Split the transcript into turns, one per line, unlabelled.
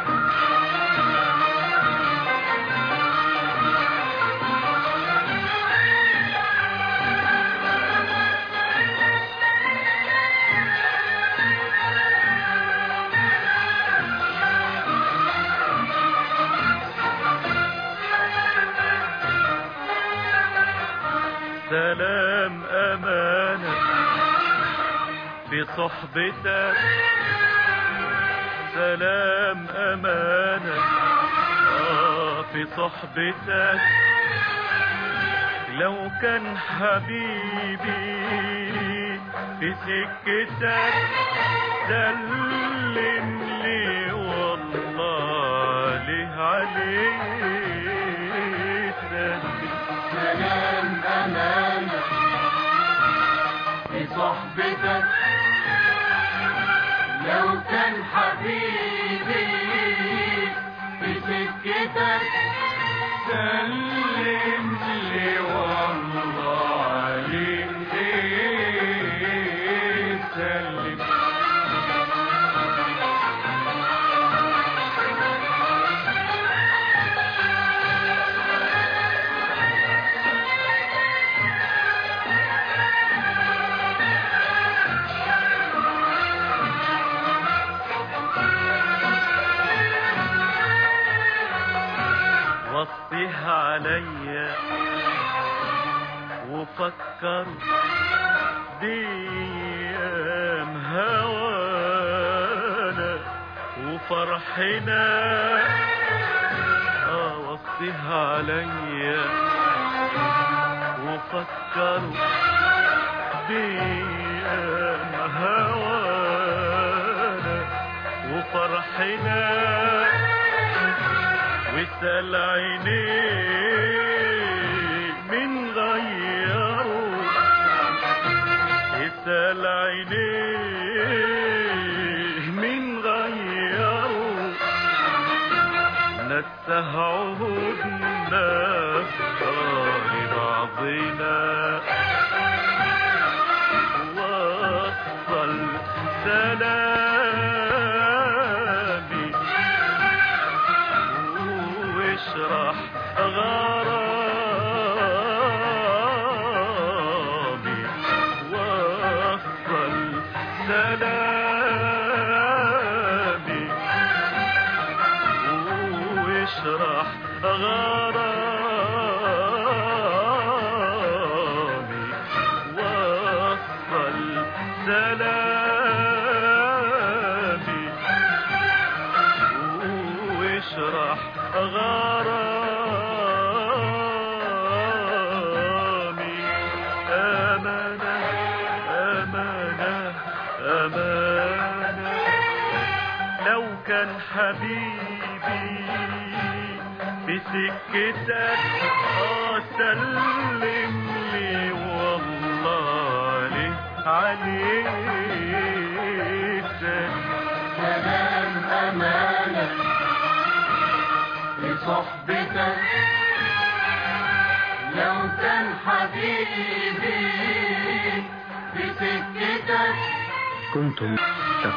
سلام أمانة في صحبتك، سلام أمانة في صحبتك. لو كان حبيبي في سكتك سلم لي والله عليه.
سلام أمانة في صحبتك، لو كان حبيبي في سكتك
سلم لي والله عليه. سلم وصيها عليا وفكر بأيام هوانا وفرحنا. وصيها عليا وفكر بأيام هوانا وفرحنا. واسأل عينيه من غيره، اسأل عينيه من غيره. نسه عهودنا لبعضنا، وصل سلامي واشرح غرامي. وصل سلامي واشرح غرامي. وصل سلامي واشرح غرامي. أمانة أمانة أمانة، لو كان حبيبي في سكتك سلم لي والله عليه.
سلام أمانة في صحبتك، لو كان حبيبي في سكتك.
كنتم